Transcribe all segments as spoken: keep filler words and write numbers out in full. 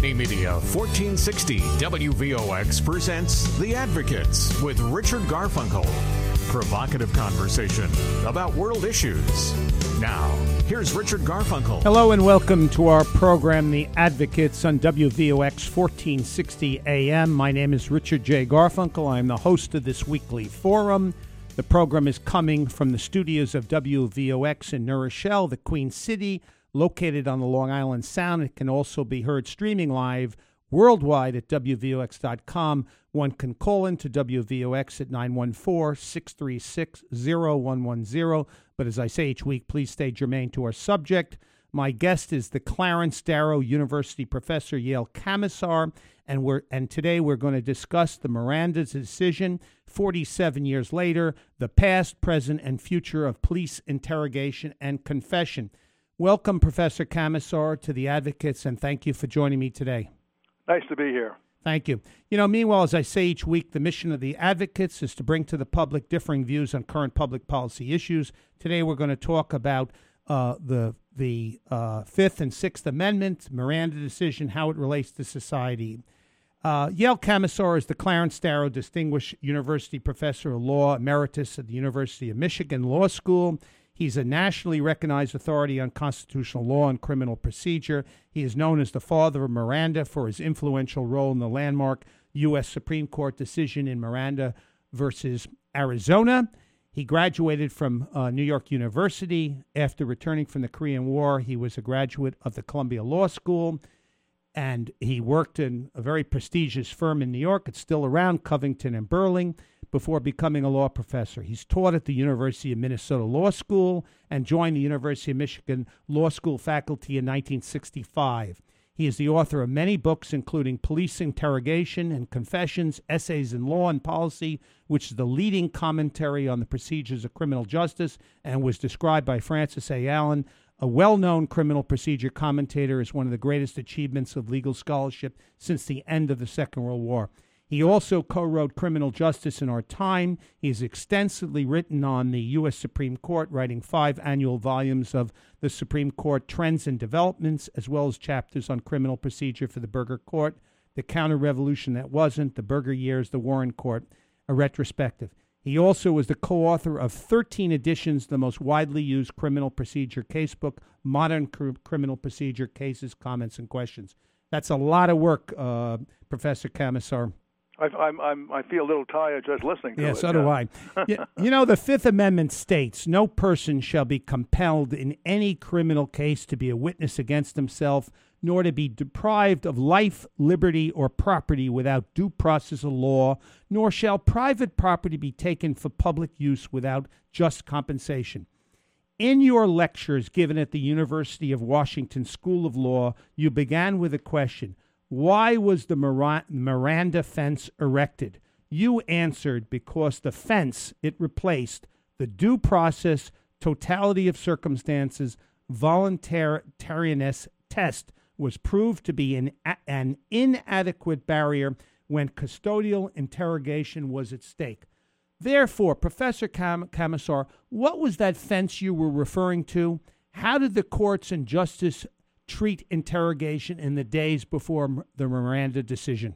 Whitney Media fourteen sixty W V O X presents The Advocates with Richard Garfunkel. Provocative conversation about world issues. Now, here's Richard Garfunkel. Hello and welcome to our program, The Advocates, on W V O X fourteen sixty A M. My name is Richard J. Garfunkel. I'm the host of this weekly forum. The program is coming from the studios of W V O X in New Rochelle, the Queen City, located on the Long Island Sound. It can also be heard streaming live worldwide at W V O X dot com. One can call in to W V O X at nine one four, six three six, zero one one zero. But as I say each week, please stay germane to our subject. My guest is the Clarence Darrow University professor, Yael Kamisar, and we're and today we're going to discuss the Miranda decision, forty-seven years later, the past, present, and future of police interrogation and confession. Welcome, Professor Kamisar, to the Advocates, and thank you for joining me today. Nice to be here. Thank you. You know, meanwhile, as I say each week, the mission of the Advocates is to bring to the public differing views on current public policy issues. Today, we're going to talk about uh, the the uh, Fifth and Sixth Amendment, Miranda decision, how it relates to society. Uh, Yael Kamisar is the Clarence Darrow Distinguished University Professor of Law Emeritus at the University of Michigan Law School. He's a nationally recognized authority on constitutional law and criminal procedure. He is known as the father of Miranda for his influential role in the landmark U S Supreme Court decision in Miranda versus Arizona. He graduated from uh, New York University. After returning from the Korean War, he was a graduate of the Columbia Law School, and he worked in a very prestigious firm in New York. It's still around, Covington and Burling, before becoming a law professor. He's taught at the University of Minnesota Law School and joined the University of Michigan Law School faculty in nineteen sixty-five. He is the author of many books, including Police Interrogation and Confessions, Essays in Law and Policy, which is the leading commentary on the procedures of criminal justice and was described by Francis A. Allen, a well-known criminal procedure commentator, as one of the greatest achievements of legal scholarship since the end of the Second World War. He also co-wrote Criminal Justice in Our Time. He has extensively written on the U S Supreme Court, writing five annual volumes of the Supreme Court Trends and Developments, as well as chapters on criminal procedure for the Burger Court, the Counter-Revolution That Wasn't, the Burger Years, the Warren Court, a retrospective. He also was the co-author of thirteen editions of the most widely used criminal procedure casebook, Modern Cr- Criminal Procedure Cases, Comments, and Questions. That's a lot of work, uh, Professor Kamisar. I, I'm, I'm, I feel a little tired just listening to yeah, it. So yeah, so do I. you, you know, the Fifth Amendment states, no person shall be compelled in any criminal case to be a witness against himself, nor to be deprived of life, liberty, or property without due process of law, nor shall private property be taken for public use without just compensation. In your lectures given at the University of Washington School of Law, you began with a question: why was the Miranda fence erected? You answered, because the fence it replaced, the due process, totality of circumstances, voluntariness test, was proved to be an, an inadequate barrier when custodial interrogation was at stake. Therefore, Professor Kam- Kamisar, what was that fence you were referring to? How did the courts and justice treat interrogation in the days before the Miranda decision?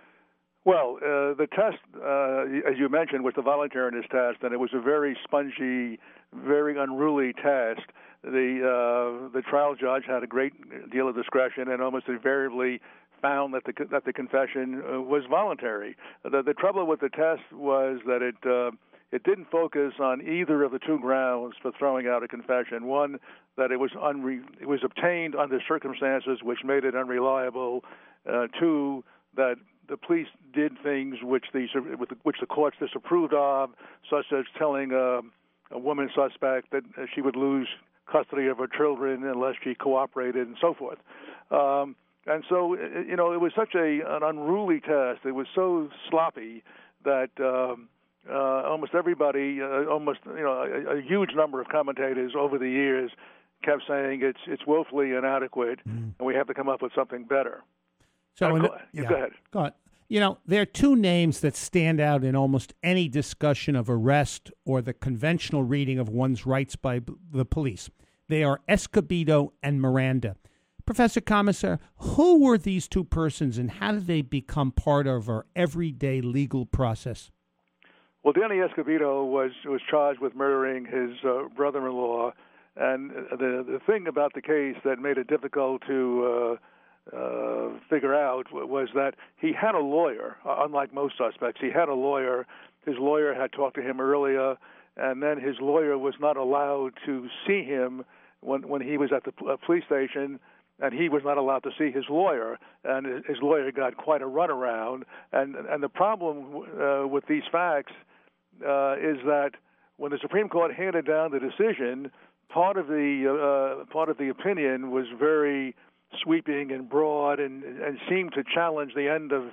Well, uh, the test, uh, as you mentioned, was the voluntariness test, and it was a very spongy, very unruly test. The uh, the trial judge had a great deal of discretion and almost invariably found that the that the confession uh, was voluntary. The, the trouble with the test was that it uh, it didn't focus on either of the two grounds for throwing out a confession. One, that it was unre- it was obtained under circumstances which made it unreliable. Uh, two, that the police did things which the which the courts disapproved of, such as telling a, a woman suspect that she would lose custody of her children unless she cooperated, and so forth. Um, and so, you know, it was such a an unruly test. It was so sloppy that um, uh, almost everybody, uh, almost you know, a, a huge number of commentators over the years kept saying it's it's woefully inadequate, mm. and we have to come up with something better. So, uh, the, go, yeah, go ahead. Go ahead. You know, there are two names that stand out in almost any discussion of arrest or the conventional reading of one's rights by b- the police. They are Escobedo and Miranda. Professor Commissar, who were these two persons and how did they become part of our everyday legal process? Well, Danny Escobedo was was charged with murdering his uh, brother-in-law, and the the thing about the case that made it difficult to uh, uh, figure out was that he had a lawyer. Unlike most suspects, he had a lawyer. His lawyer had talked to him earlier, and then his lawyer was not allowed to see him when when he was at the police station, and he was not allowed to see his lawyer, and his lawyer got quite a runaround. And and the problem uh, with these facts uh, is that when the Supreme Court handed down the decision, part of the uh, part of the opinion was very sweeping and broad, and and seemed to challenge the end of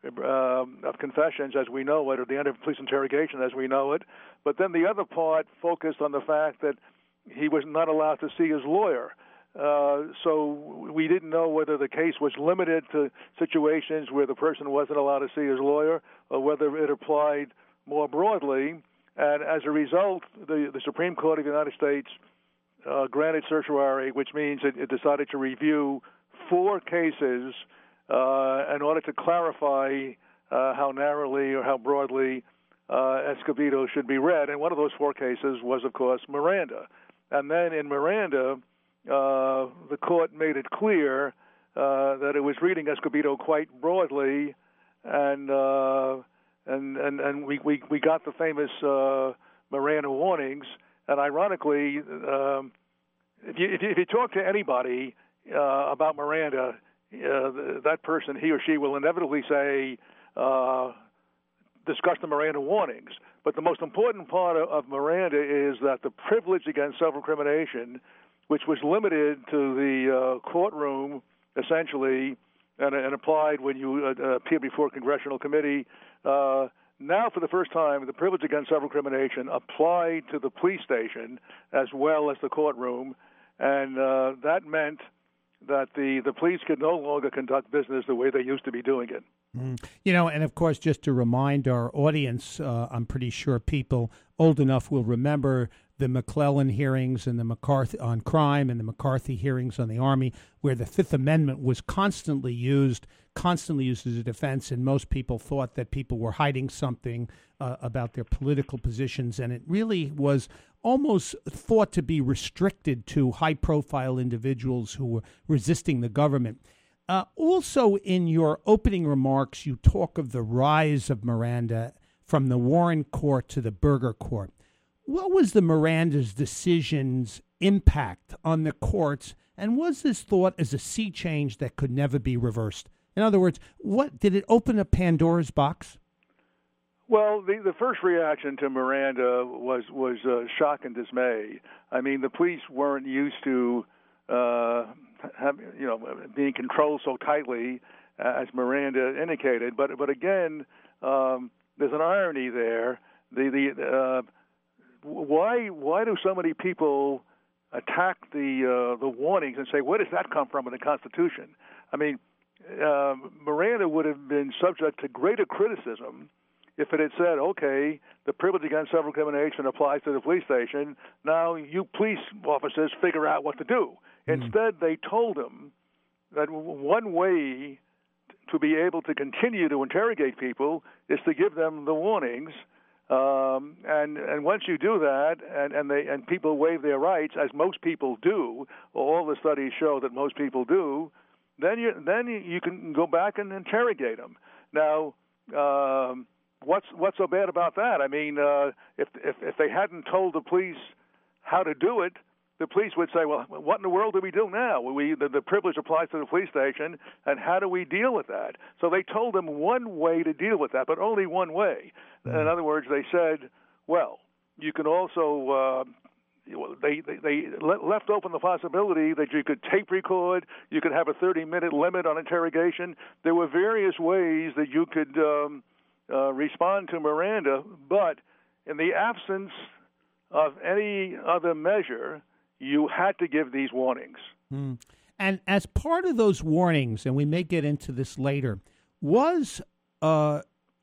uh, of confessions as we know it, or the end of police interrogation as we know it. But then the other part focused on the fact that he was not allowed to see his lawyer. Uh, so we didn't know whether the case was limited to situations where the person wasn't allowed to see his lawyer, or whether it applied more broadly. And as a result, the, the Supreme Court of the United States uh, granted certiorari, which means it, it decided to review four cases uh, in order to clarify uh, how narrowly or how broadly uh, Escobedo should be read. And one of those four cases was, of course, Miranda. And then in Miranda, Uh, the court made it clear uh, that it was reading Escobedo quite broadly, and uh, and and and we, we we got the famous uh, Miranda warnings. And ironically, um, if you if you, if you talk to anybody uh, about Miranda, uh, that person, he or she, will inevitably say, uh, discuss the Miranda warnings. But the most important part of, of Miranda is that the privilege against self-incrimination, which was limited to the uh, courtroom, essentially, and, and applied when you uh, appear before a congressional committee. Uh, now, for the first time, the privilege against self-incrimination applied to the police station as well as the courtroom, and uh, that meant that the, the police could no longer conduct business the way they used to be doing it. Mm. You know, and of course, just to remind our audience, uh, I'm pretty sure people old enough will remember the McClellan hearings and the McCarthy on crime and the McCarthy hearings on the Army, where the Fifth Amendment was constantly used, constantly used as a defense, and most people thought that people were hiding something uh, about their political positions, and it really was almost thought to be restricted to high-profile individuals who were resisting the government. Uh, also, in your opening remarks, you talk of the rise of Miranda from the Warren Court to the Burger Court. What was the Miranda's decision's impact on the courts, and was this thought as a sea change that could never be reversed? In other words, what did it open up Pandora's box? Well, the, the first reaction to Miranda was was uh, shock and dismay. I mean, the police weren't used to uh, have, you know, being controlled so tightly as Miranda indicated. But but again, um, there's an irony there. The the uh, Why why do so many people attack the uh, the warnings and say, where does that come from in the Constitution? I mean, uh, Miranda would have been subject to greater criticism if it had said, okay, the privilege against self-incrimination applies to the police station. Now you police officers figure out what to do. Mm-hmm. Instead, they told them that one way to be able to continue to interrogate people is to give them the warnings. Um, and and once you do that, and and they and people waive their rights, as most people do, all the studies show that most people do, then you then you can go back and interrogate them. Now, um, what's what's so bad about that? I mean, uh, if if if they hadn't told the police how to do it, the police would say, well, what in the world do we do now? We the, the privilege applies to the police station, and how do we deal with that? So they told them one way to deal with that, but only one way. Mm-hmm. In other words, they said, well, you can also uh, they, they they left open the possibility that you could tape record, you could have a thirty-minute limit on interrogation. There were various ways that you could um, uh, respond to Miranda, but in the absence of any other measure, you had to give these warnings. Mm. And as part of those warnings, and we may get into this later, was uh,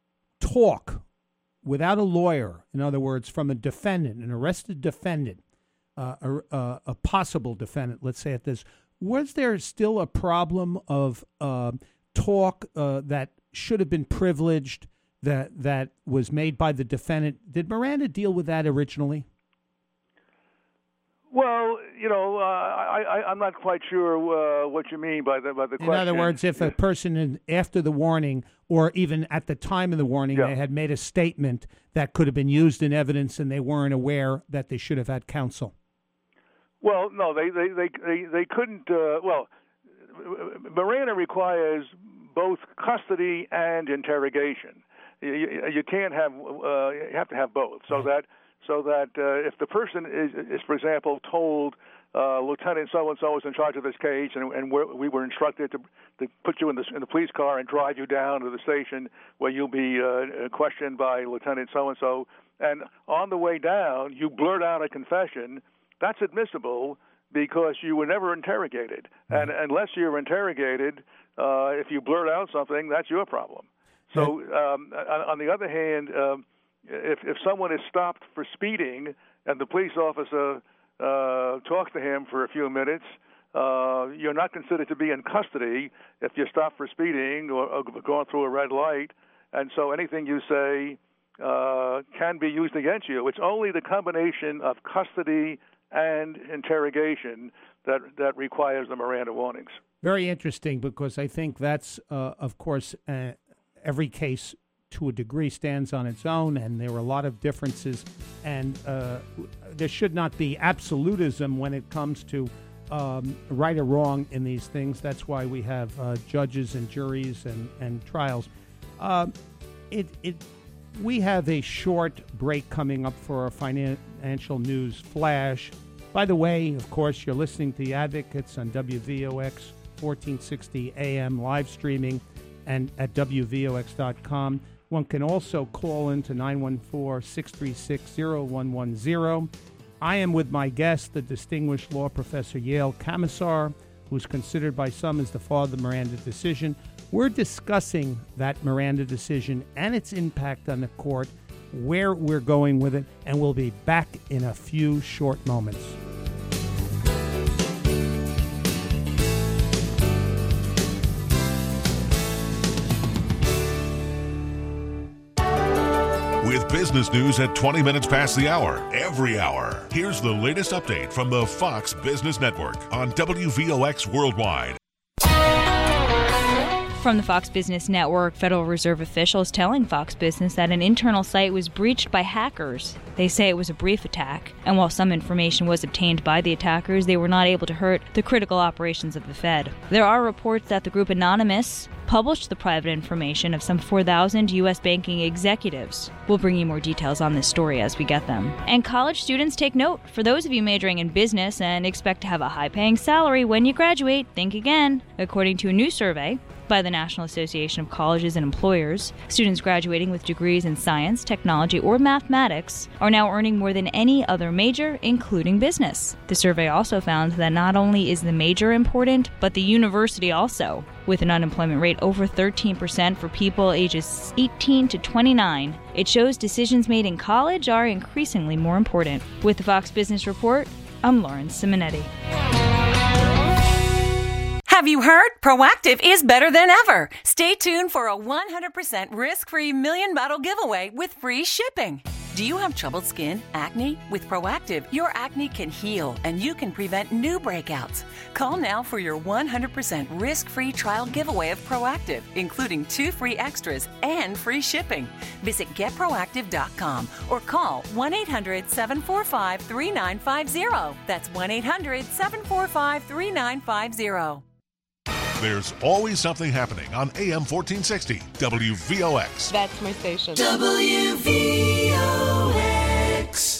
talk without a lawyer, in other words, from a defendant, an arrested defendant, uh, a, a, a possible defendant, let's say it this, was there still a problem of uh, talk uh, that should have been privileged that that was made by the defendant? Did Miranda deal with that originally? Well, you know, uh, I, I, I'm not quite sure uh, what you mean by the by the In question. In other words, if a person in, after the warning, or even at the time of the warning, yeah. they had made a statement that could have been used in evidence, and they weren't aware that they should have had counsel. Well, no, they they they they, they couldn't. Uh, well, Miranda requires both custody and interrogation. You, you, you can't have. Uh, you have to have both, so that. So that uh, if the person is, is, for example, told uh, Lieutenant so-and-so is in charge of this case, and, and we're, we were instructed to, to put you in the, in the police car and drive you down to the station where you'll be uh, questioned by Lieutenant so-and-so, and on the way down you blurt out a confession, that's admissible because you were never interrogated. And unless you're interrogated, uh, if you blurt out something, that's your problem. So um, on the other hand, um, If if someone is stopped for speeding and the police officer uh, talks to him for a few minutes, uh, you're not considered to be in custody if you're stopped for speeding or, or going through a red light. And so anything you say uh, can be used against you. It's only the combination of custody and interrogation that, that requires the Miranda warnings. Very interesting, because I think that's, uh, of course, uh, every case to a degree stands on its own, and there are a lot of differences, and uh, there should not be absolutism when it comes to um, right or wrong in these things. That's why we have uh, judges and juries and, and trials. Uh, it, it, we have a short break coming up for our financial news flash. By the way, of course, you're listening to The Advocates on W V O X fourteen sixty A M live streaming and at W V O X dot com. One can also call in to nine one four, six three six, zero one one zero. I am with my guest, the distinguished law professor Yael Kamisar, who's considered by some as the father of the Miranda decision. We're discussing that Miranda decision and its impact on the court, where we're going with it, and we'll be back in a few short moments. With business news at twenty minutes past the hour, every hour. Here's the latest update from the Fox Business Network on W V O X Worldwide. From the Fox Business Network, Federal Reserve officials telling Fox Business that an internal site was breached by hackers. They say it was a brief attack, and while some information was obtained by the attackers, they were not able to hurt the critical operations of the Fed. There are reports that the group Anonymous published the private information of some four thousand U S banking executives. We'll bring you more details on this story as we get them. And college students, take note. For those of you majoring in business and expect to have a high-paying salary when you graduate, think again. According to a new survey by the National Association of Colleges and Employers, students graduating with degrees in science, technology, or mathematics are now earning more than any other major, including business. The survey also found that not only is the major important, but the university also, with an unemployment rate over thirteen percent for people ages eighteen to twenty-nine. It shows decisions made in college are increasingly more important. With the Fox Business Report, I'm Lauren Simonetti. Have you heard? Proactive is better than ever. Stay tuned for a one hundred percent risk-free million bottle giveaway with free shipping. Do you have troubled skin, acne? With Proactive, your acne can heal and you can prevent new breakouts. Call now for your one hundred percent risk-free trial giveaway of Proactive, including two free extras and free shipping. Visit get proactive dot com or call one eight hundred, seven four five, three nine five zero. That's one eight hundred, seven four five, three nine five zero. There's always something happening on A M fourteen sixty W V O X. That's my station. W V O X.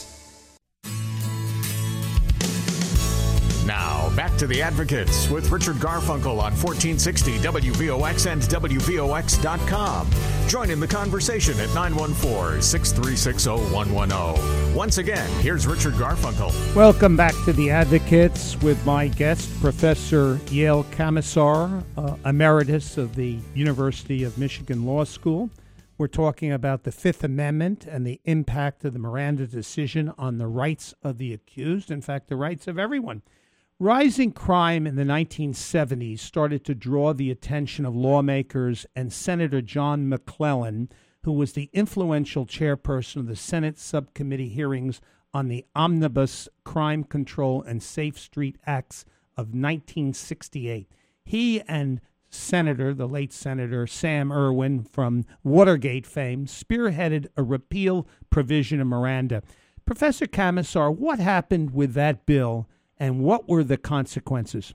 Now, back to The Advocates with Richard Garfunkel on fourteen sixty W V O X and W V O X dot com. Join in the conversation at nine one four, six three six, zero one one zero. Once again, here's Richard Garfunkel. Welcome back to The Advocates with my guest, Professor Yael Kamisar, uh, emeritus of the University of Michigan Law School. We're talking about the Fifth Amendment and the impact of the Miranda decision on the rights of the accused, in fact, the rights of everyone. Rising crime in the nineteen seventies started to draw the attention of lawmakers and Senator John McClellan, who was the influential chairperson of the Senate subcommittee hearings on the Omnibus Crime Control and Safe Street Acts of nineteen sixty-eight. He and Senator, the late Senator Sam Erwin from Watergate fame, spearheaded a repeal provision of Miranda. Professor Camisar, what happened with that bill and what were the consequences?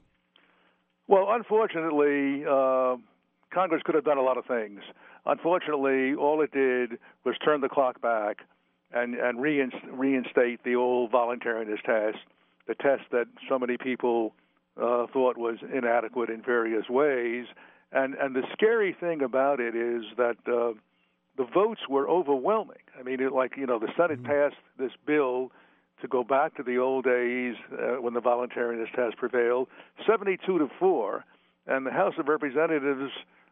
Well, unfortunately, uh, Congress could have done a lot of things. Unfortunately, all it did was turn the clock back and, and reinstate the old voluntariness test, the test that so many people uh, thought was inadequate in various ways. And, and the scary thing about it is that uh, the votes were overwhelming. I mean, it, like, you know, the Senate passed this bill to go back to the old days uh, when the voluntariness test prevailed, seventy-two to four, and the House of Representatives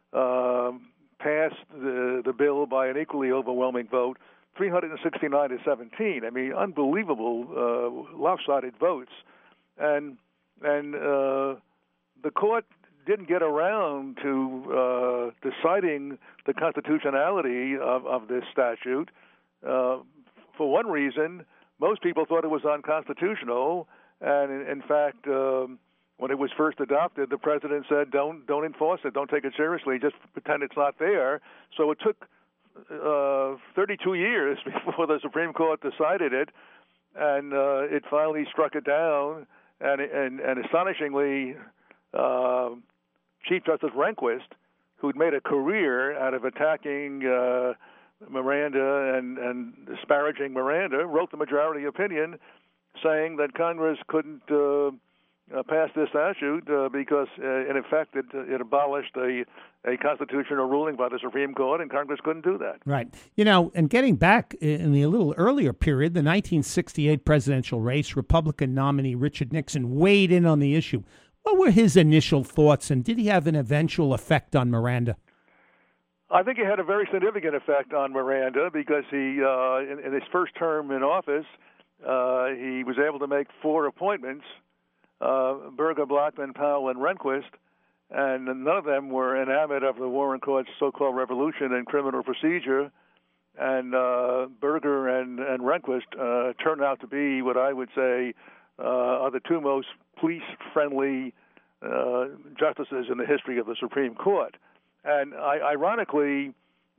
uh, passed the, the bill by an equally overwhelming vote, three hundred sixty-nine to seventeen. I mean, unbelievable uh, lopsided votes. And, and uh, the court didn't get around to uh, deciding the constitutionality of, of this statute. Uh, for one reason, most people thought it was unconstitutional, and in, in fact, um, when it was first adopted, the president said, "Don't don't enforce it, don't take it seriously, just pretend it's not there." So it took uh, thirty-two years before the Supreme Court decided it, and uh, it finally struck it down. And and, and astonishingly, uh, Chief Justice Rehnquist, who'd made a career out of attacking Uh, Miranda and, and disparaging Miranda, wrote the majority opinion saying that Congress couldn't uh, uh, pass this statute uh, because, uh, in effect, it, it abolished a, a constitutional ruling by the Supreme Court, and Congress couldn't do that. Right. You know, and getting back in the a little earlier period, the nineteen sixty-eight presidential race, Republican nominee Richard Nixon weighed in on the issue. What were his initial thoughts, and did he have an eventual effect on Miranda? I think it had a very significant effect on Miranda because he, uh, in, in his first term in office, uh, he was able to make four appointments, uh, Berger, Blackmun, Powell, and Rehnquist, and none of them were enamored of the Warren Court's so-called revolution in criminal procedure. And uh, Berger and, and Rehnquist uh, turned out to be what I would say uh, are the two most police-friendly uh, justices in the history of the Supreme Court. And I, ironically,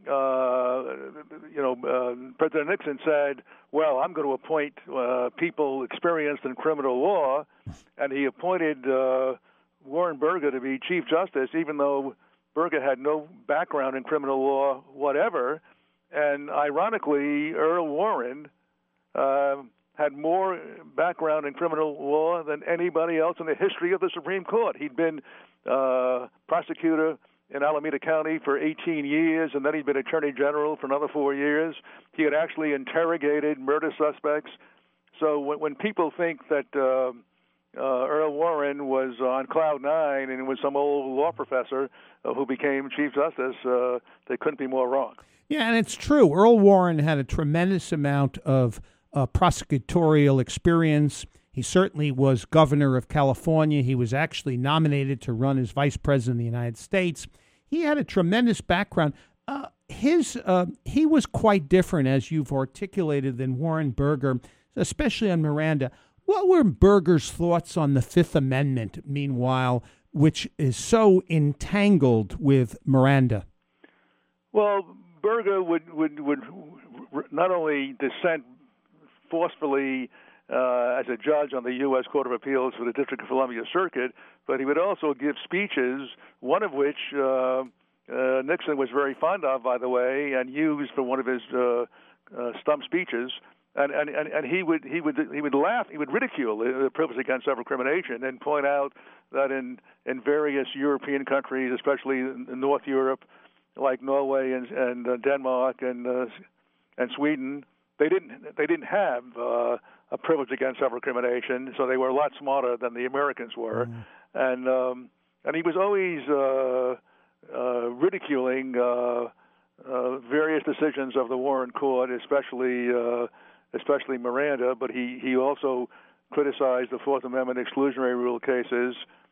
uh, you know, uh, President Nixon said, well, I'm going to appoint uh, people experienced in criminal law, and he appointed uh, Warren Burger to be Chief Justice, even though Burger had no background in criminal law whatever. And ironically, Earl Warren uh, had more background in criminal law than anybody else in the history of the Supreme Court. He'd been uh, prosecutor in Alameda County for eighteen years, and then he'd been Attorney General for another four years. He had actually interrogated murder suspects. So when, when people think that uh, uh, Earl Warren was on cloud nine and was some old law professor uh, who became Chief Justice, uh, they couldn't be more wrong. Yeah, and it's true. Earl Warren had a tremendous amount of uh, prosecutorial experience. He certainly was governor of California. He was actually nominated to run as vice president of the United States. He had a tremendous background. Uh, his uh, he was quite different, as you've articulated, than Warren Burger, especially on Miranda. What were Burger's thoughts on the Fifth Amendment, meanwhile, which is so entangled with Miranda? Well, Burger would, would, would not only dissent forcefully Uh, as a judge on the U S Court of Appeals for the District of Columbia Circuit, but he would also give speeches, one of which uh, uh, Nixon was very fond of, by the way, and used for one of his uh, uh, stump speeches. And, and, and, and he would he would he would laugh, he would ridicule the privilege against self-incrimination and point out that in, in various European countries, especially in North Europe, like Norway and, and uh, Denmark and uh, and Sweden, they didn't they didn't have uh, a privilege against self-incrimination, so they were a lot smarter than the Americans were, mm. and um, and he was always uh, uh, ridiculing uh, uh, various decisions of the Warren Court, especially uh, especially Miranda. But he he also criticized the Fourth Amendment exclusionary rule cases,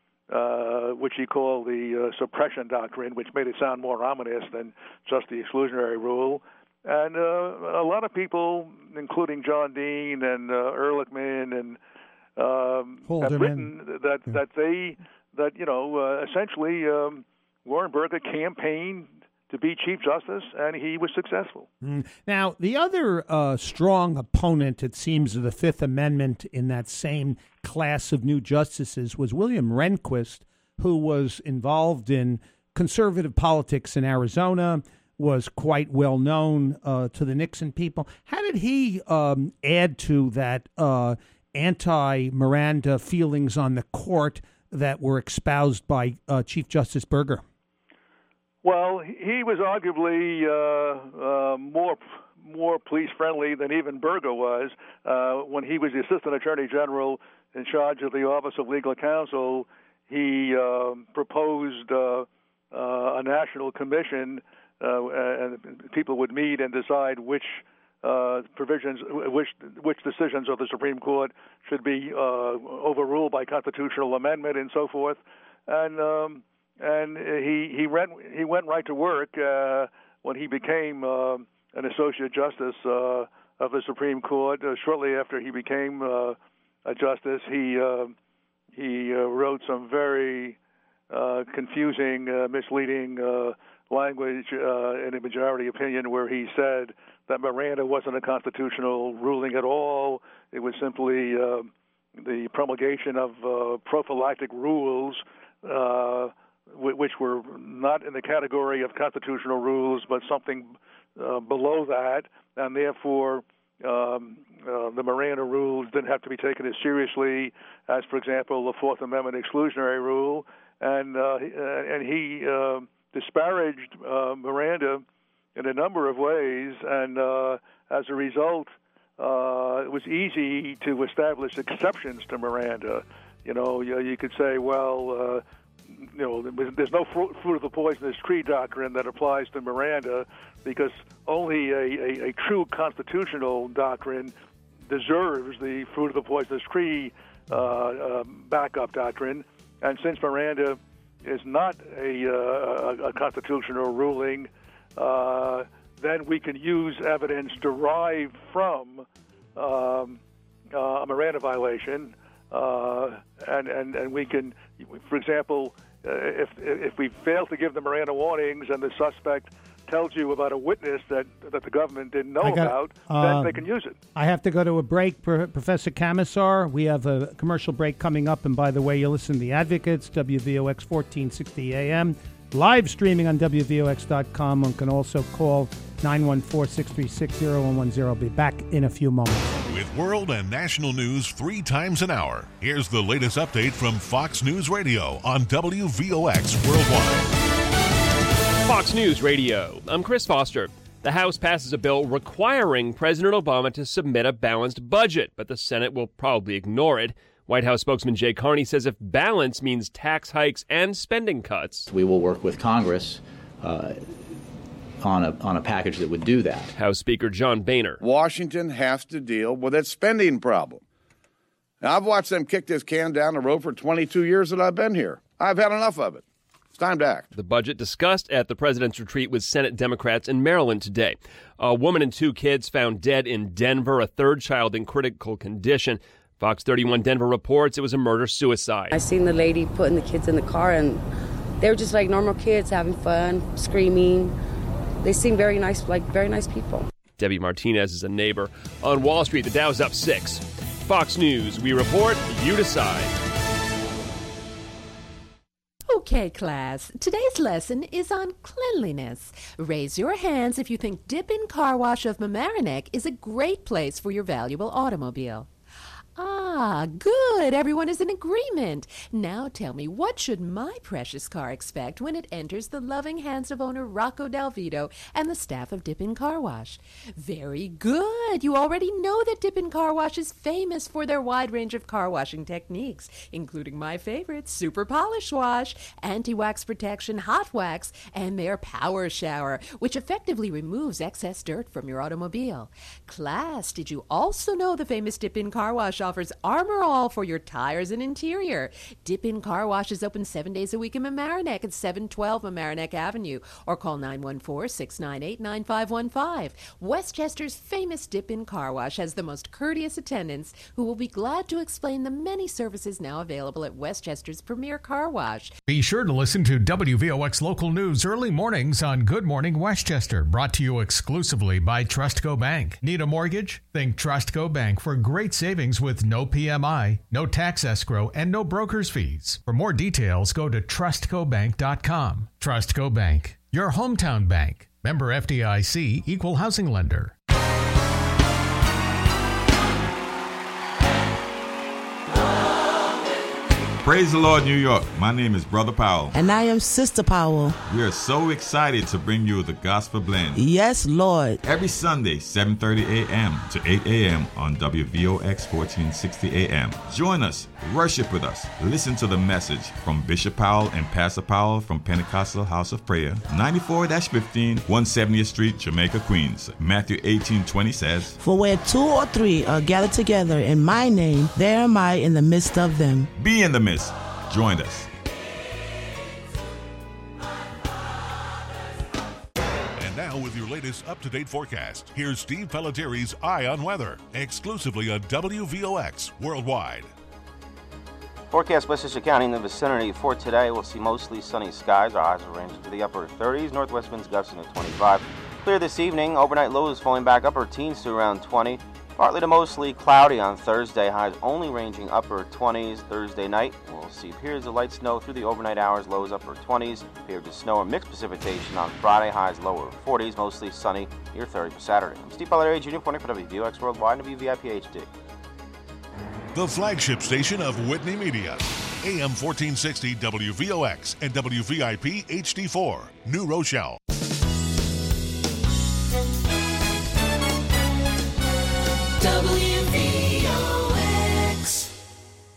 uh, which he called the uh, suppression doctrine, which made it sound more ominous than just the exclusionary rule. And uh, a lot of people, including John Dean and uh, Ehrlichman and um, have written that yeah. that they that you know uh, essentially um, Warren Burger campaigned to be Chief Justice, and he was successful. Mm. Now, the other uh, strong opponent, it seems, of the Fifth Amendment in that same class of new justices was William Rehnquist, who was involved in conservative politics in Arizona, was quite well known uh, to the Nixon people. How did he um, add to that uh, anti-Miranda feelings on the court that were espoused by uh, Chief Justice Burger? Well, he was arguably uh, uh, more more police-friendly than even Burger was. Uh, when he was the Assistant Attorney General in charge of the Office of Legal Counsel, he uh, proposed uh, uh, a national commission, uh, and people would meet and decide which uh, provisions, which which decisions of the Supreme Court should be uh, overruled by constitutional amendment and so forth. And um, and he he went he went right to work uh, when he became uh, an associate justice uh, of the Supreme Court. Uh, shortly after he became uh, a justice, he uh, he uh, wrote some very uh, confusing, uh, misleading uh, language uh, in a majority opinion, where he said that Miranda wasn't a constitutional ruling at all. It was simply uh, the promulgation of uh, prophylactic rules, uh, w- which were not in the category of constitutional rules, but something uh, below that, and therefore um, uh, the Miranda rules didn't have to be taken as seriously as, for example, the Fourth Amendment exclusionary rule. And uh, and he uh, disparaged uh, Miranda in a number of ways, and uh, as a result, uh, it was easy to establish exceptions to Miranda. You know, you, you could say, well, uh, you know, there's no fruit, fruit of the poisonous tree doctrine that applies to Miranda, because only a, a, a true constitutional doctrine deserves the fruit of the poisonous tree uh, uh, backup doctrine. And since Miranda is not a, uh, a constitutional ruling, uh, then we can use evidence derived from um, uh, a Miranda violation, uh, and, and, and we can, for example, uh, if if we fail to give the Miranda warnings and the suspect tells you about a witness that, that the government didn't know got, about, uh, then they can use it. I have to go to a break, Professor Camisar. We have a commercial break coming up. And by the way, you listen to The Advocates, W V O X fourteen sixty A M, live streaming on W V O X dot com. One can also call nine one four, six three six, zero one one zero. I'll be back in a few moments. With world and national news three times an hour, here's the latest update from Fox News Radio on W V O X Worldwide. Fox News Radio. I'm Chris Foster. The House passes a bill requiring President Obama to submit a balanced budget, but the Senate will probably ignore it. White House spokesman Jay Carney says if balance means tax hikes and spending cuts, we will work with Congress uh, on a on a package that would do that. House Speaker John Boehner. Washington has to deal with its spending problem. Now, I've watched them kick this can down the road for twenty-two years that I've been here. I've had enough of it. It's time to act. The budget discussed at the president's retreat with Senate Democrats in Maryland today. A woman and two kids found dead in Denver, a third child in critical condition. Fox thirty-one Denver reports it was a murder-suicide. I seen the lady putting the kids in the car, and they were just like normal kids having fun, screaming. They seem very nice, like very nice people. Debbie Martinez is a neighbor. On Wall Street, the Dow's up six. Fox News, we report, you decide. Okay, class, today's lesson is on cleanliness. Raise your hands if you think Dip-In Car Wash of Mamaroneck is a great place for your valuable automobile. Ah, good. Everyone is in agreement. Now tell me, what should my precious car expect when it enters the loving hands of owner Rocco Dalvito and the staff of Dip-In Car Wash? Very good. You already know that Dip-In Car Wash is famous for their wide range of car washing techniques, including my favorite, Super Polish Wash, anti-wax protection, hot wax, and their Power Shower, which effectively removes excess dirt from your automobile. Class, did you also know the famous Dip-In Car Wash offers Armor All for your tires and interior. Dip-In Car Wash is open seven days a week in Mamaroneck at seven twelve Mamaroneck Avenue, or call nine one four, six nine eight, nine five one five. Westchester's famous Dip-In Car Wash has the most courteous attendants who will be glad to explain the many services now available at Westchester's premier car wash. Be sure to listen to W V O X Local News early mornings on Good Morning Westchester, brought to you exclusively by Trustco Bank. Need a mortgage? Think Trustco Bank for great savings with no P M I, no tax escrow, and no broker's fees. For more details, go to trustco bank dot com. Trustco Bank, your hometown bank. Member F D I C, Equal Housing Lender. Praise the Lord, New York. My name is Brother Powell. And I am Sister Powell. We are so excited to bring you the Gospel Blend. Yes, Lord. Every Sunday, seven thirty a.m. to eight a.m. on W V O X fourteen sixty A M. Join us, worship with us, listen to the message from Bishop Powell and Pastor Powell from Pentecostal House of Prayer, ninety-four fifteen, one seventieth Street, Jamaica, Queens. Matthew eighteen twenty says, For where two or three are gathered together in my name, there am I in the midst of them. Be in the midst. Join us. And now with your latest up-to-date forecast, here's Steve Pelletieri's Eye on Weather, exclusively on W V O X Worldwide. Forecast Westchester County in the vicinity for today. We'll see mostly sunny skies. Our highs will range to the upper thirties. Northwest winds gusting to twenty-five. Clear this evening. Overnight lows falling back upper teens to around twenty. Partly to mostly cloudy on Thursday. Highs only ranging upper twenties. Thursday night, we'll see periods of light snow through the overnight hours. Lows upper twenties. Periods of snow or mixed precipitation on Friday. Highs lower forties. Mostly sunny. Near thirty for Saturday. I'm Steve Pelletieri, Junior Reporting for W V O X Worldwide and W V I P H D. The flagship station of Whitney Media. A M fourteen sixty W V O X and W V I P H D four. New Rochelle. W V O X.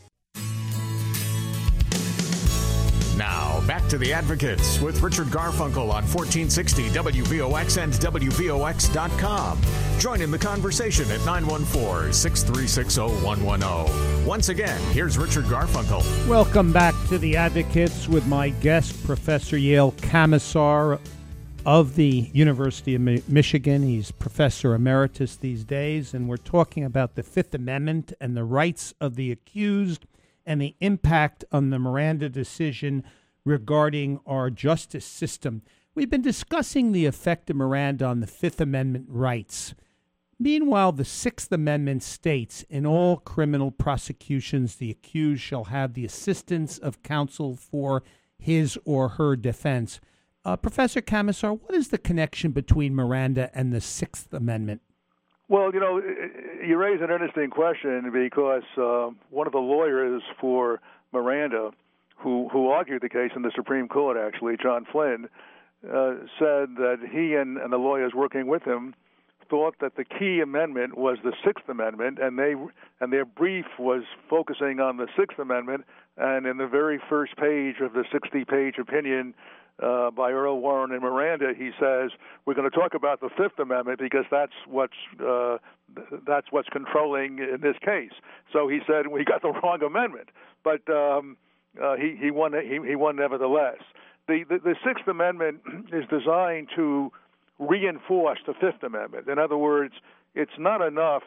Now, back to The Advocates with Richard Garfunkel on fourteen sixty W V O X and W V O X dot com. Join in the conversation at nine one four, six three six, zero one one zero. Once again, here's Richard Garfunkel. Welcome back to The Advocates with my guest, Professor Yael Kamisar of the University of Mi- Michigan. He's Professor Emeritus these days, and we're talking about the Fifth Amendment and the rights of the accused and the impact on the Miranda decision regarding our justice system. We've been discussing the effect of Miranda on the Fifth Amendment rights. Meanwhile, the Sixth Amendment states, in all criminal prosecutions, the accused shall have the assistance of counsel for his or her defense. Uh, Professor Kamisar, what is the connection between Miranda and the Sixth Amendment? Well, you know, you raise an interesting question because uh, one of the lawyers for Miranda, who who argued the case in the Supreme Court, actually, John Flynn, uh, said that he and, and the lawyers working with him thought that the key amendment was the Sixth Amendment, and they and their brief was focusing on the Sixth Amendment. And in the very first page of the sixty-page opinion uh, by Earl Warren and Miranda, he says we're going to talk about the Fifth Amendment because that's what's uh, that's what's controlling in this case. So he said we got the wrong amendment, but um, uh, he he won he, he won nevertheless. The, the the Sixth Amendment is designed to reinforce the Fifth Amendment. In other words, it's not enough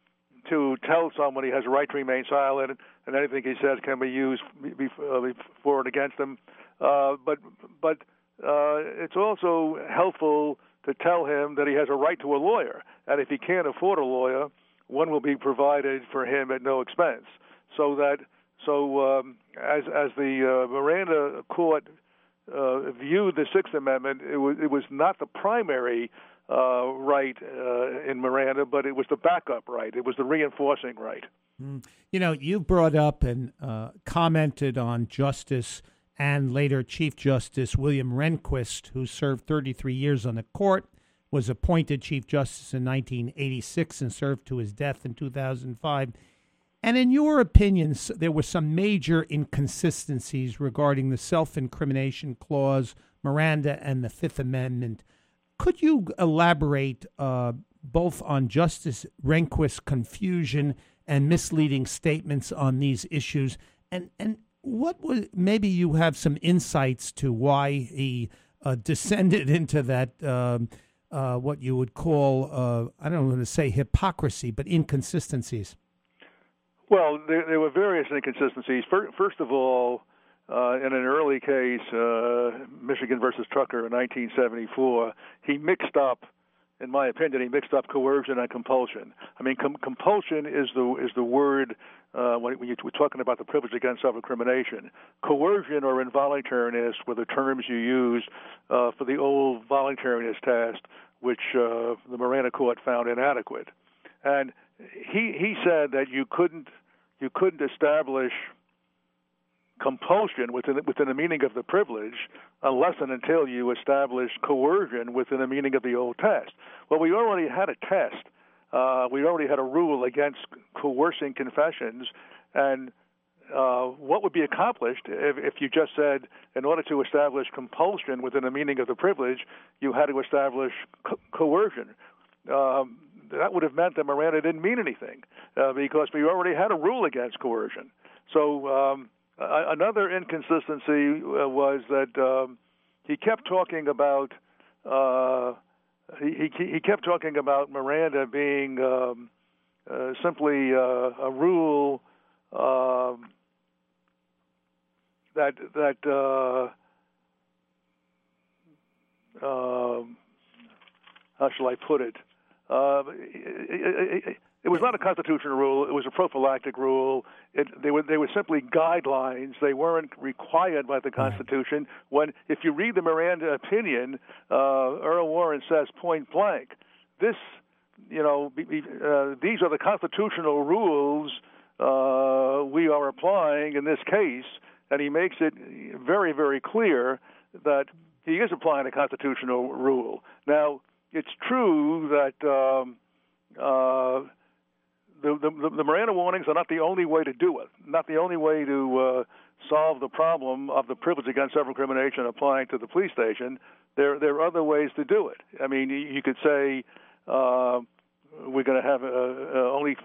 to tell someone he has a right to remain silent and anything he says can be used for and against him. Uh, but but uh, it's also helpful to tell him that he has a right to a lawyer, and if he can't afford a lawyer, one will be provided for him at no expense. So that so um, as as the uh, Miranda court uh, viewed the Sixth Amendment, it was it was not the primary uh, right uh, in Miranda, but it was the backup right. It was the reinforcing right. Mm. You know, you brought up and uh, commented on Justice and later Chief Justice William Rehnquist, who served thirty-three years on the court, was appointed Chief Justice in nineteen eighty-six and served to his death in two thousand five. And in your opinions, there were some major inconsistencies regarding the self-incrimination clause, Miranda, and the Fifth Amendment. Could you elaborate uh, both on Justice Rehnquist's confusion and misleading statements on these issues. And and what was, maybe you have some insights to why he uh, descended into that, um, uh, what you would call, uh, I don't want to say hypocrisy, but inconsistencies. Well, there, there were various inconsistencies. First of all, uh, in an early case, uh, Michigan versus Trucker in nineteen seventy-four, he mixed up, in my opinion, he mixed up coercion and compulsion. I mean, com- compulsion is the is the word uh, when, when you're talking about the privilege against self-incrimination. Coercion or involuntariness were the terms you used uh, for the old voluntariness test, which uh, the Miranda court found inadequate. And he he said that you couldn't you couldn't establish compulsion within within the meaning of the privilege unless and until you establish coercion within the meaning of the old test. Well, we already had a test. Uh, we already had a rule against coercing confessions, and uh, what would be accomplished if, if you just said, in order to establish compulsion within the meaning of the privilege, you had to establish co- coercion. Um, that would have meant that Miranda didn't mean anything uh, because we already had a rule against coercion. So um, a- another inconsistency uh, was that um, he kept talking about uh, he, he he kept talking about Miranda being um, uh, simply uh, a rule um, that that uh, uh, how shall I put it? Uh, it, it, it was not a constitutional rule. It was a prophylactic rule. It, they were they were simply guidelines. They weren't required by the Constitution. When, if you read the Miranda opinion, uh, Earl Warren says point blank, this, you know, uh, these are the constitutional rules uh, we are applying in this case, and he makes it very, very clear that he is applying a constitutional rule. Now, it's true that um, uh, the, the, the Miranda warnings are not the only way to do it, not the only way to uh, solve the problem of the privilege against self-incrimination applying to the police station. There, there are other ways to do it. I mean, you could say uh, we're going to have uh, uh, only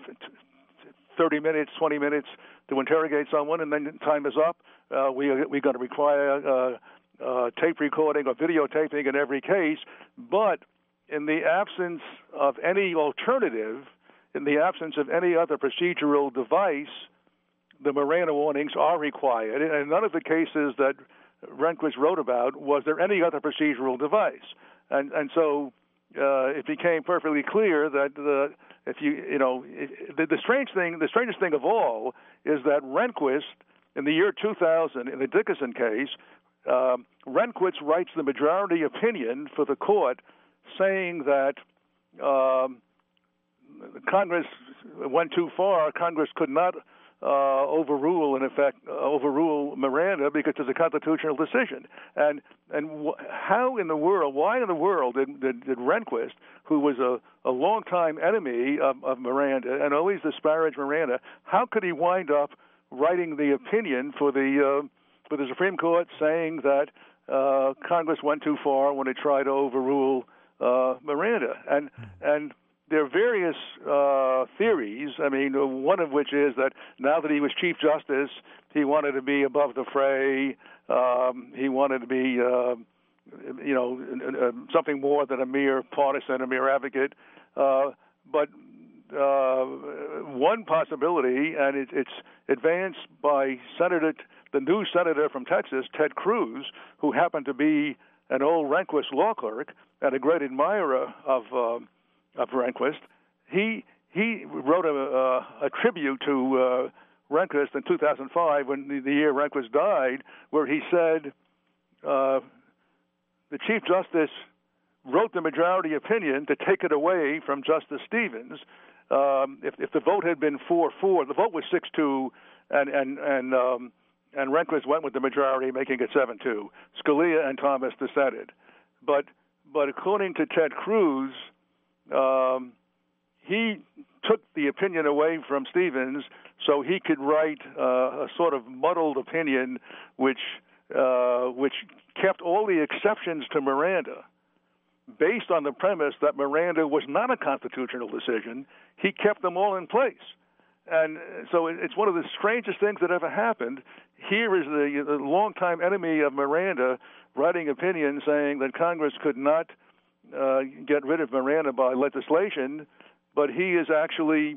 thirty minutes, twenty minutes to interrogate someone, and then time is up. Uh, we, we're going to require uh, uh, tape recording or videotaping in every case, but in the absence of any alternative, in the absence of any other procedural device, the Miranda warnings are required. And in none of the cases that Rehnquist wrote about was there any other procedural device. And and so uh, it became perfectly clear that the if you you know it, the, the strange thing, the strangest thing of all is that Rehnquist in the year two thousand in the Dickerson case, um, Rehnquist writes the majority opinion for the court, saying that um, Congress went too far. Congress could not uh, overrule, in effect, uh, overrule Miranda because it's a constitutional decision. And and wh- how in the world, why in the world did, did, did Rehnquist, who was a, a longtime enemy of, of Miranda and always disparaged Miranda, how could he wind up writing the opinion for the uh, for the Supreme Court, saying that uh, Congress went too far when it tried to overrule Uh, Miranda? And and there are various uh, theories. I mean, one of which is that now that he was Chief Justice, he wanted to be above the fray. Um, he wanted to be, uh, you know, something more than a mere partisan, a mere advocate. Uh, but uh, one possibility, and it, it's advanced by Senator, the new senator from Texas, Ted Cruz, who happened to be an old Rehnquist law clerk and a great admirer of uh, of Rehnquist. He he wrote a, a, a tribute to uh, Rehnquist in two thousand five, when the, the year Rehnquist died, where he said uh, the Chief Justice wrote the majority opinion to take it away from Justice Stevens. Um, if, if the vote had been four four, the vote was six two, and and and um, and Rehnquist went with the majority, making it seven two. Scalia and Thomas dissented. But but according to Ted Cruz, um, he took the opinion away from Stevens so he could write uh, a sort of muddled opinion which uh, which kept all the exceptions to Miranda. Based on the premise that Miranda was not a constitutional decision, he kept them all in place. and so it's one of the strangest things that ever happened. Here is the, the longtime enemy of Miranda writing opinion saying that Congress could not uh, get rid of Miranda by legislation, but he is actually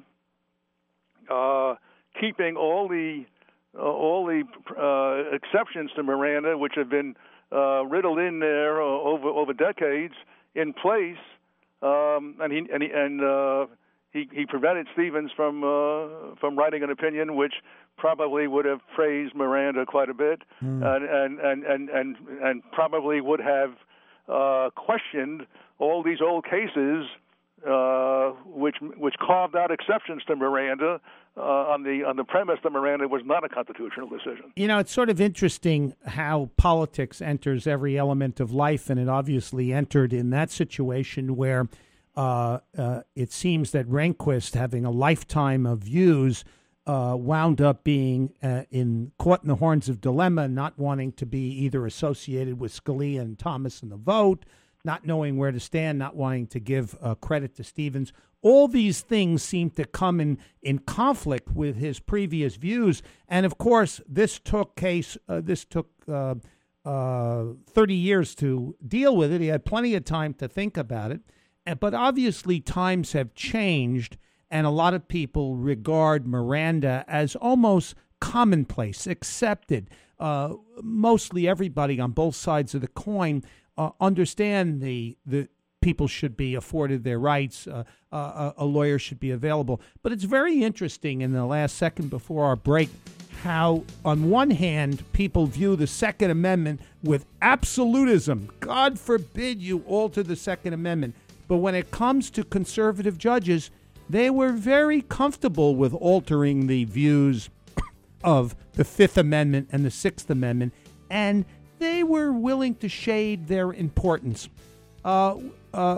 uh, keeping all the uh, all the uh, exceptions to Miranda, which have been uh, riddled in there uh, over over decades, in place, um, and he and he, and uh, he he prevented Stevens from uh, from writing an opinion which probably would have praised Miranda quite a bit, mm. and, and, and, and, and and probably would have uh, questioned all these old cases uh, which which carved out exceptions to Miranda uh, on the on the premise that Miranda was not a constitutional decision. You know, it's sort of interesting how politics enters every element of life, and it obviously entered in that situation where uh, uh, it seems that Rehnquist, having a lifetime of views, Uh, wound up being uh, in caught in the horns of dilemma, not wanting to be either associated with Scalia and Thomas in the vote, not knowing where to stand, not wanting to give uh, credit to Stevens. All these things seem to come in, in conflict with his previous views. And of course, this took case, uh, this took uh, uh, thirty years to deal with it. He had plenty of time to think about it. But obviously, times have changed. And a lot of people regard Miranda as almost commonplace, accepted. Uh, mostly everybody on both sides of the coin uh, understand the the people should be afforded their rights. Uh, uh, a lawyer should be available. But it's very interesting in the last second before our break how, on one hand, people view the Second Amendment with absolutism. God forbid you alter the Second Amendment. But when it comes to conservative judges, they were very comfortable with altering the views of the Fifth Amendment and the Sixth Amendment, and they were willing to shade their importance. Uh, uh,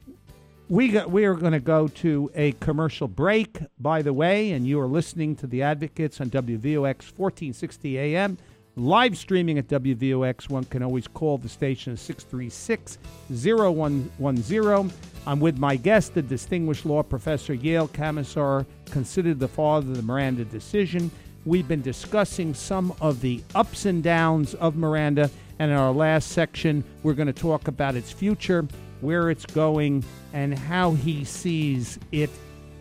we got, we are going to go to a commercial break, by the way, and you are listening to The Advocates on W V O X fourteen sixty A M, live streaming at W V O X. One can always call the station at six three six, zero one one zero. I'm with my guest, the distinguished law professor, Yael Kamisar, considered the father of the Miranda decision. We've been discussing some of the ups and downs of Miranda, and in our last section, we're going to talk about its future, where it's going, and how he sees it.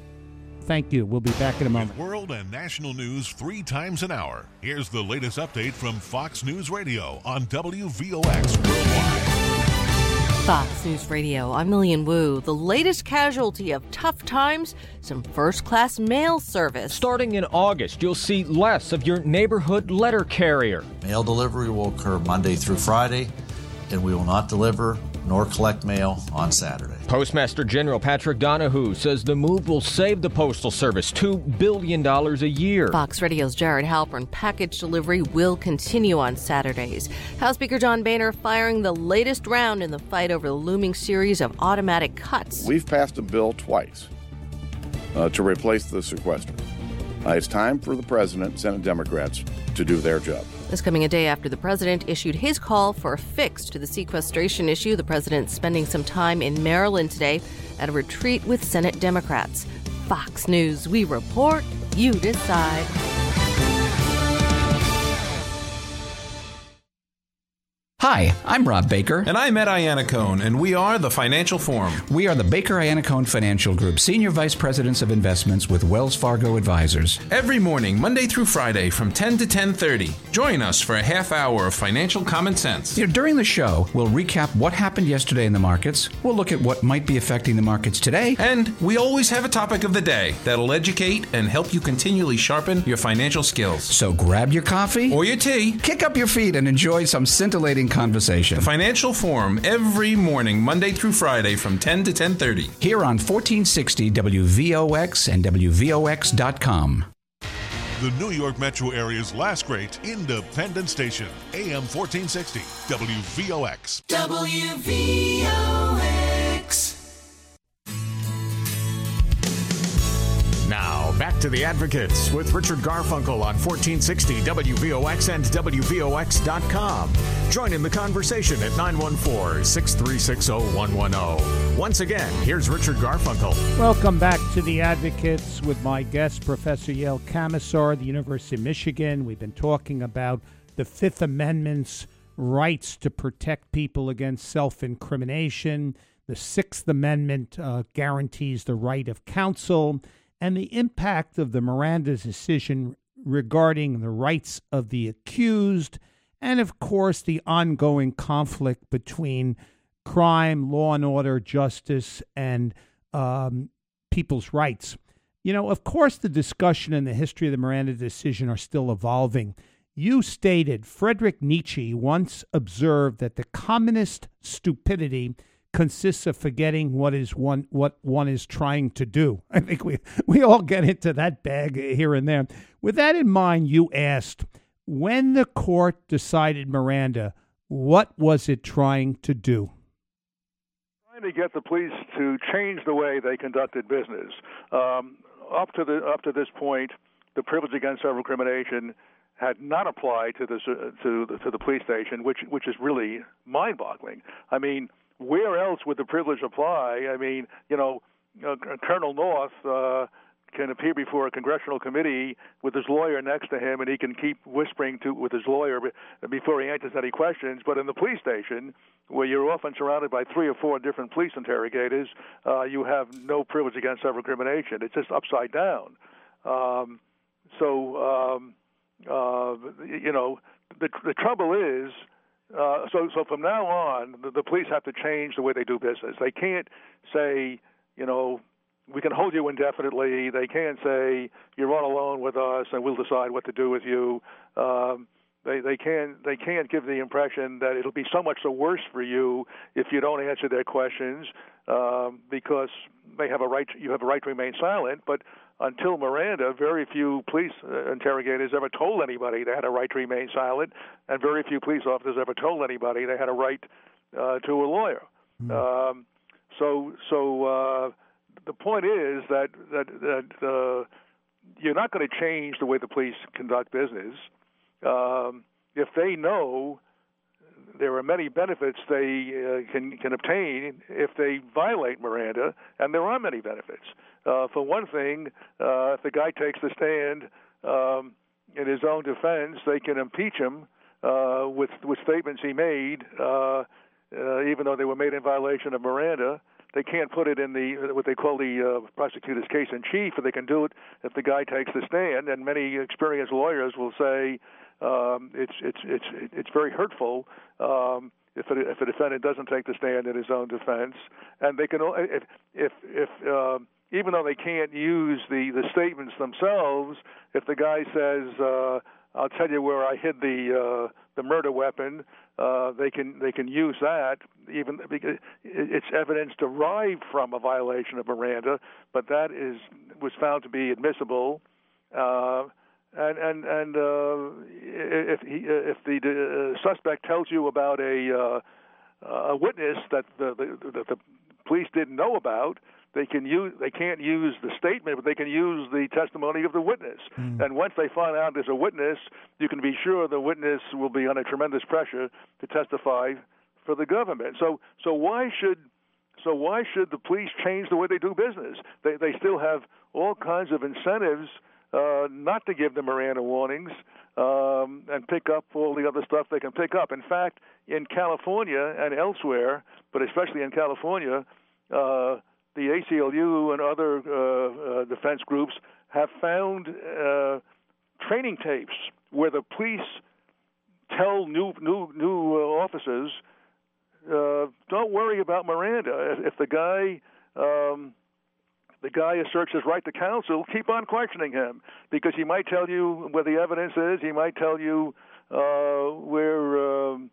Thank you. We'll be back in a moment. With world and national news three times an hour, here's the latest update from Fox News Radio on W V O X Worldwide. Fox News Radio, I'm Lillian Wu. The latest casualty of tough times, some first-class mail service. Starting in August, you'll see less of your neighborhood letter carrier. Mail delivery will occur Monday through Friday, and we will not deliver nor collect mail on Saturday. Postmaster General Patrick Donahue says the move will save the Postal Service two billion dollars a year. Fox Radio's Jared Halpern, package delivery will continue on Saturdays. House Speaker John Boehner firing the latest round in the fight over the looming series of automatic cuts. We've passed a bill twice uh, to replace the sequester. Uh, it's time for the President and Senate Democrats to do their job. This coming a day after the president issued his call for a fix to the sequestration issue. The president spending some time in Maryland today at a retreat with Senate Democrats. Fox News, we report, you decide. Hi, I'm Rob Baker. And I'm Ed Iannacone, and we are the Financial Forum. We are the Baker Iannacone Financial Group, Senior Vice Presidents of Investments with Wells Fargo Advisors. Every morning, Monday through Friday, from ten to ten thirty, join us for a half hour of financial common sense. You know, during the show, we'll recap what happened yesterday in the markets. We'll look at what might be affecting the markets today. And we always have a topic of the day that'll educate and help you continually sharpen your financial skills. So grab your coffee or your tea, kick up your feet, and enjoy some scintillating conversation. The Financial Forum every morning, Monday through Friday from ten to ten thirty. Here on fourteen sixty W V O X and W V O X dot com. The New York metro area's last great independent station, A M fourteen sixty W V O X. W V O X. Now, back to The Advocates with Richard Garfunkel on fourteen sixty W V O X and W V O X dot com. Join in the conversation at nine one four, six three six, zero one one zero. Once again, here's Richard Garfunkel. Welcome back to The Advocates with my guest, Professor Yael Kamisar, the University of Michigan. We've been talking about the Fifth Amendment's rights to protect people against self-incrimination. The Sixth Amendment uh, guarantees the right of counsel, and the impact of the Miranda decision regarding the rights of the accused, and of course the ongoing conflict between crime, law and order, justice, and um, people's rights. You know, of course, the discussion and the history of the Miranda decision are still evolving. You stated Friedrich Nietzsche once observed that the commonest stupidity consists of forgetting what is one what one is trying to do. I think we we all get into that bag here and there. With that in mind, you asked, when the court decided Miranda, what was it trying to do? Trying to get the police to change the way they conducted business. Um, up to the up to this point, the privilege against self-incrimination had not applied to the to the, to the police station, which which is really mind-boggling. I mean, where else would the privilege apply? I mean, you know, uh, Colonel North uh, can appear before a congressional committee with his lawyer next to him, and he can keep whispering to with his lawyer before he answers any questions. But in the police station, where you're often surrounded by three or four different police interrogators, uh, you have no privilege against self-incrimination. It's just upside down. Um, so, um, uh, you know, the the trouble is. Uh, so, so from now on, the, the police have to change the way they do business. They can't say, you know, we can hold you indefinitely. They can't say you're on alone with us and we'll decide what to do with you. Um, they they can't they can't give the impression that it'll be so much the worse for you if you don't answer their questions, um, because they have a right. You have a right to remain silent, but. Until Miranda, very few police uh, interrogators ever told anybody they had a right to remain silent, and very few police officers ever told anybody they had a right uh, to a lawyer. Mm. Um, so, so uh, the point is that that, that uh, you're not going to change the way the police conduct business. Um, if they know there are many benefits they uh, can can obtain if they violate Miranda, and there are many benefits. Uh, for one thing, uh, if the guy takes the stand um, in his own defense, they can impeach him uh, with with statements he made, uh, uh, even though they were made in violation of Miranda. They can't put it in the what they call the uh, prosecutor's case in chief, or they can do it if the guy takes the stand. And many experienced lawyers will say um, it's it's it's it's very hurtful um, if a, if a defendant doesn't take the stand in his own defense. And they can if if if uh, even though they can't use the, the statements themselves, if the guy says, uh, "I'll tell you where I hid the uh, the murder weapon," uh, they can they can use that, even because it's evidence derived from a violation of Miranda, but that is was found to be admissible. Uh, and and and uh, if he, if the uh, suspect tells you about a uh, a witness that the, the that the police didn't know about, They can use. They can't use the statement, but they can use the testimony of the witness. Mm. And once they find out there's a witness, you can be sure the witness will be under tremendous pressure to testify for the government. So, so why should, so why should the police change the way they do business? They they still have all kinds of incentives uh, not to give the Miranda warnings um, and pick up all the other stuff they can pick up. In fact, in California and elsewhere, but especially in California. Uh, The A C L U and other uh, uh, defense groups have found uh, training tapes where the police tell new new new uh, officers, uh, "Don't worry about Miranda. If, if the guy um, the guy asserts his right to counsel, keep on questioning him because he might tell you where the evidence is. He might tell you uh, where." Um,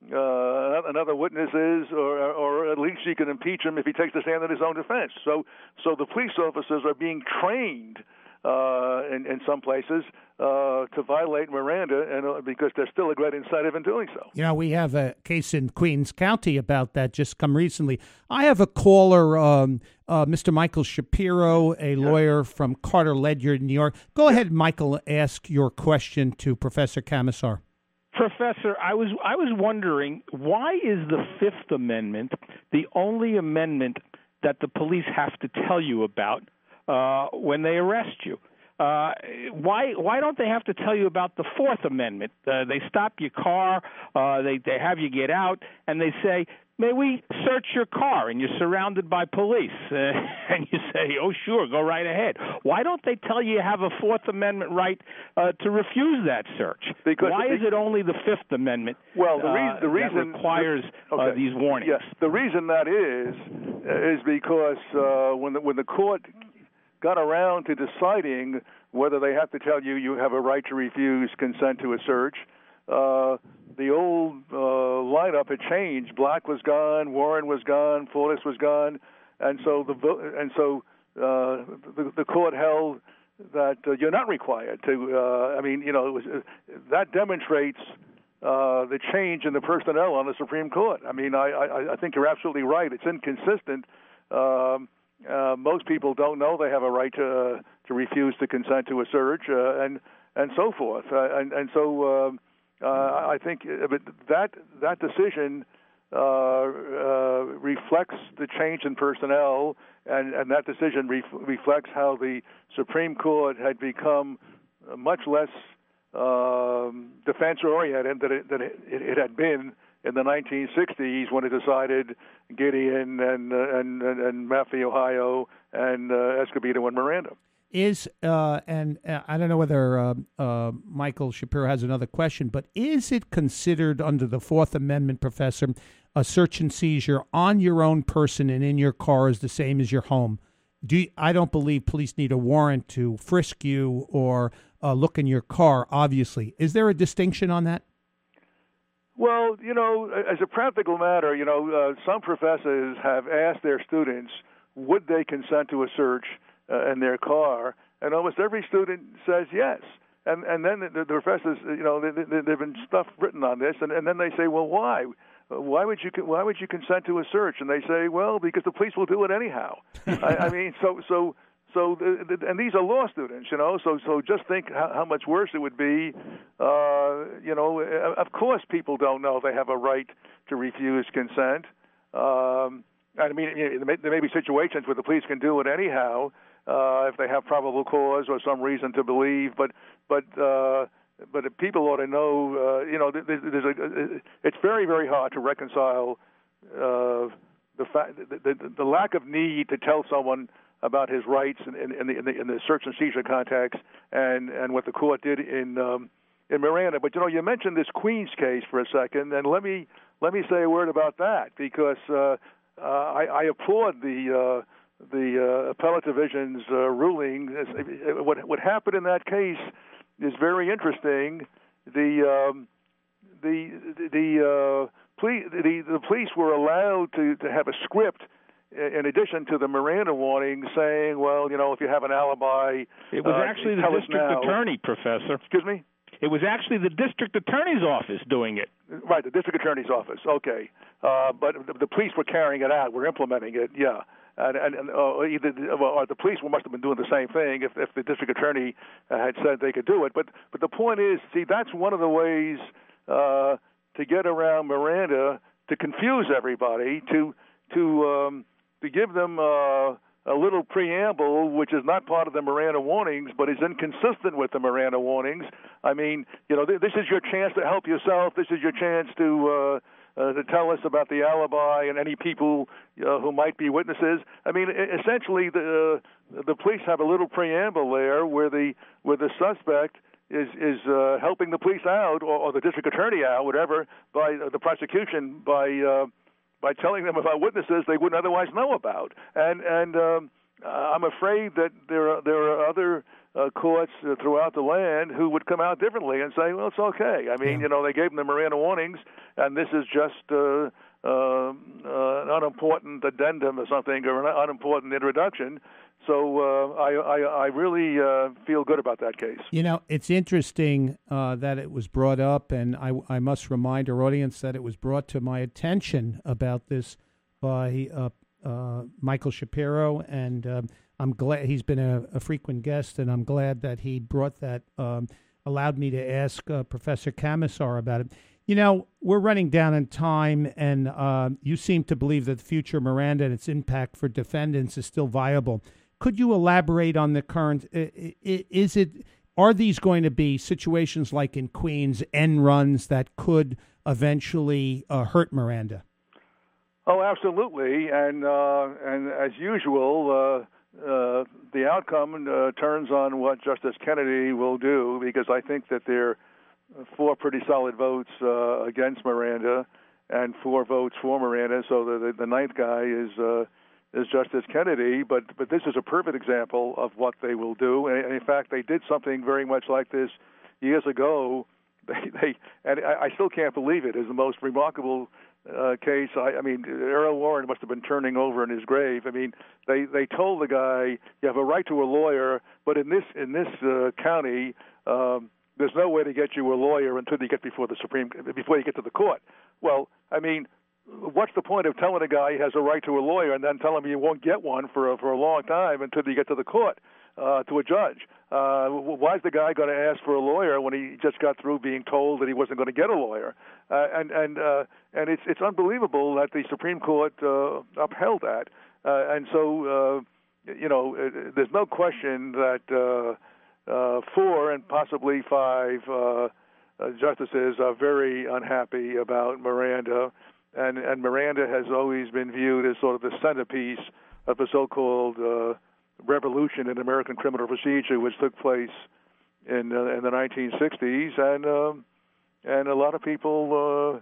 Uh, another witness is, or, or at least you can impeach him if he takes the stand in his own defense. So, so the police officers are being trained uh, in, in some places uh, to violate Miranda, and uh, because there's still a great incentive in doing so. You know, we have a case in Queens County about that just come recently. I have a caller, um, uh, Mister Michael Shapiro, a lawyer from Carter Ledyard, New York. Go ahead, Michael, ask your question to Professor Camisar. Professor, I was I was wondering, why is the Fifth Amendment the only amendment that the police have to tell you about uh, when they arrest you? Uh, why why don't they have to tell you about the Fourth Amendment? Uh, they stop your car, uh, they they have you get out, and they say, "May we search your car?" And you're surrounded by police, uh, and you say, "Oh, sure, go right ahead." Why don't they tell you you have a Fourth Amendment right uh, to refuse that search? Because why is it only the Fifth Amendment? Well, the, re- uh, the reason that requires the, okay. uh, these warnings. Yes, the reason that is is because uh, when the, when the court got around to deciding whether they have to tell you you have a right to refuse consent to a search, uh, the old uh, lineup had changed. Black was gone, Warren was gone, Fortas was gone, and so the and so uh, the, the court held that uh, you're not required to. Uh, I mean, you know, it was, uh, that demonstrates uh, the change in the personnel on the Supreme Court. I mean, I, I, I think you're absolutely right. It's inconsistent. Um, uh, most people don't know they have a right to uh, to refuse to consent to a search, uh, and and so forth, uh, and and so. Um, Uh, I think that that decision uh, uh, reflects the change in personnel, and, and that decision ref- reflects how the Supreme Court had become much less um, defense-oriented than, it, than it, it had been in the nineteen sixties when it decided Gideon and uh, and, and, and Maffei, Ohio, and uh, Escobedo and Miranda. Is, uh, and uh, I don't know whether uh, uh, Michael Shapiro has another question, but is it considered under the Fourth Amendment, Professor, a search and seizure on your own person and in your car is the same as your home? Do you, I don't believe police need a warrant to frisk you or uh, look in your car, obviously. Is there a distinction on that? Well, you know, as a practical matter, you know, uh, some professors have asked their students, would they consent to a search Uh, in their car, and almost every student says yes. And and then the, the professors, you know, they, they, there've been stuff written on this, and, and then they say, well, why? Why would you why would you consent to a search? And they say, well, because the police will do it anyhow. I, I mean, so so so, the, the, and these are law students, you know. So so just think how, how much worse it would be. Uh, you know, of course, people don't know they have a right to refuse consent. Um, I mean, there may, there may be situations where the police can do it anyhow. Uh, if they have probable cause or some reason to believe, but but uh, but people ought to know. Uh, you know, there's, there's a, it's very very hard to reconcile uh, the fact the, the, the lack of need to tell someone about his rights in, in, in, the, in, the, in the search and seizure context, and, and what the court did in um, in Miranda. But you know, you mentioned this Queens case for a second, and let me let me say a word about that because uh, uh, I, I applaud the. Uh, the uh, appellate division's uh, ruling. What what happened in that case is very interesting. The um, the the uh, police the, the police were allowed to, to have a script in addition to the Miranda warning saying, well, you know, if you have an alibi, it was uh, actually the district attorney, Professor. Excuse me. It was actually the district attorney's office doing it. Right, the district attorney's office. Okay, uh, but the, the police were carrying it out. Were implementing it. Yeah. And, and, and uh, either or the police must have been doing the same thing if, if the district attorney uh, had said they could do it. But but the point is, see, that's one of the ways uh, to get around Miranda, to confuse everybody, to to um, to give them uh, a little preamble, which is not part of the Miranda warnings, but is inconsistent with the Miranda warnings. I mean, you know, th- this is your chance to help yourself. This is your chance to. Uh, Uh, to tell us about the alibi and any people uh, who might be witnesses. I mean, essentially, the uh, the police have a little preamble there where the where the suspect is is uh, helping the police out, or, or the district attorney out, whatever, by uh, the prosecution by uh, by telling them about witnesses they wouldn't otherwise know about. And and um, I'm afraid that there are there are other Uh, courts uh, throughout the land who would come out differently and say, well, it's okay. I mean, yeah. you know, they gave them the Miranda warnings, and this is just uh, uh, uh, an unimportant addendum or something, or an unimportant introduction. So uh, I, I, I really uh, feel good about that case. You know, it's interesting uh, that it was brought up, and I, I must remind our audience that it was brought to my attention about this by uh, uh, Michael Shapiro, and um, I'm glad he's been a, a frequent guest, and I'm glad that he brought that, um, allowed me to ask uh, Professor Komisar about it. You know, we're running down in time, and uh, you seem to believe that the future of Miranda and its impact for defendants is still viable. Could you elaborate on the current? Is it? Are these going to be situations like in Queens, end runs that could eventually uh, hurt Miranda? Oh, absolutely, and uh, and as usual, uh, uh, the outcome uh, turns on what Justice Kennedy will do, because I think that there are four pretty solid votes uh, against Miranda and four votes for Miranda, so the the, the ninth guy is. Uh, is Justice Kennedy, but but this is a perfect example of what they will do. And in fact, they did something very much like this years ago. They, they and I, I still can't believe it. It's the most remarkable uh, case. I, I mean, Earl Warren must have been turning over in his grave. I mean, they, they told the guy, you have a right to a lawyer, but in this in this uh, county, um, there's no way to get you a lawyer until you get before the Supreme before you get to the court. Well, I mean. What's the point of telling a guy he has a right to a lawyer and then telling him you won't get one for a, for a long time until you get to the court, uh, to a judge? Uh, why is the guy going to ask for a lawyer when he just got through being told that he wasn't going to get a lawyer? Uh, and and uh, and it's it's unbelievable that the Supreme Court uh, upheld that. Uh, and so, uh, you know, it, there's no question that uh, uh, four and possibly five uh, uh, justices are very unhappy about Miranda. And, and Miranda has always been viewed as sort of the centerpiece of the so-called uh, revolution in American criminal procedure, which took place in uh, in the nineteen sixties, and um, and a lot of people. Uh,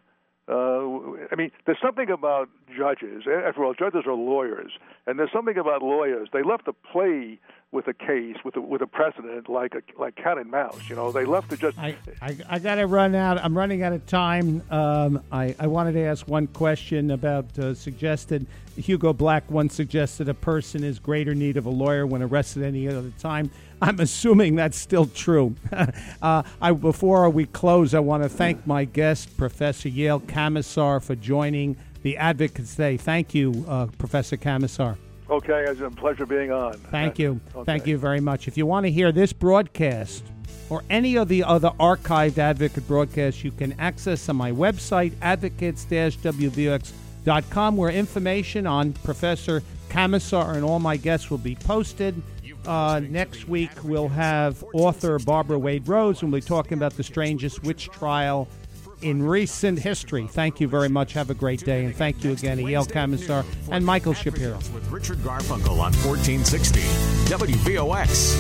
uh, I mean, there's something about judges. After all, judges are lawyers, and there's something about lawyers. They love to play with a case, with a, with a precedent, like a, like cat and mouse. You know, they love to just. I, I, I got to run out. I'm running out of time. Um, I, I wanted to ask one question about uh, suggested. Hugo Black once suggested a person is greater need of a lawyer when arrested any other time. I'm assuming that's still true. uh, I, before we close, I want to thank my guest, Professor Yael Komisar, for joining the Advocates today. Thank you, uh, Professor Komisar. Okay, it's a pleasure being on. Thank you. Okay. Thank you very much. If you want to hear this broadcast or any of the other archived Advocate broadcasts, you can access on my website, advocates dash w v o x dot com, where information on Professor Komisar and all my guests will be posted. Uh, next week, we'll have author Barbara Wade Rose, and we'll be talking about the strangest witch trial in recent history. Thank you very much. Have a great day. And thank you again, Yael Komisar and Michael Shapiro. With Richard Garfunkel on fourteen sixty W V O X.